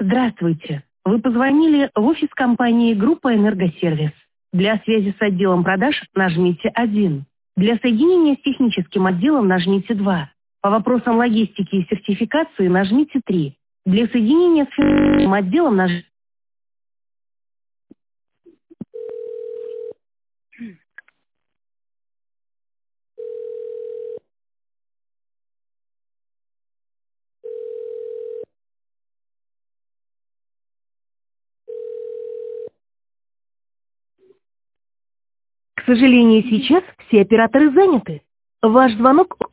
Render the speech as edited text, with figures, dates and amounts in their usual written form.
Здравствуйте. Вы позвонили в офис компании «Группа Энергосервис». Для связи с отделом продаж нажмите 1. Для соединения с техническим отделом нажмите 2. По вопросам логистики и сертификации нажмите 3. Для соединения с финансовым отделом нажмите... К сожалению, сейчас все операторы заняты. Ваш звонок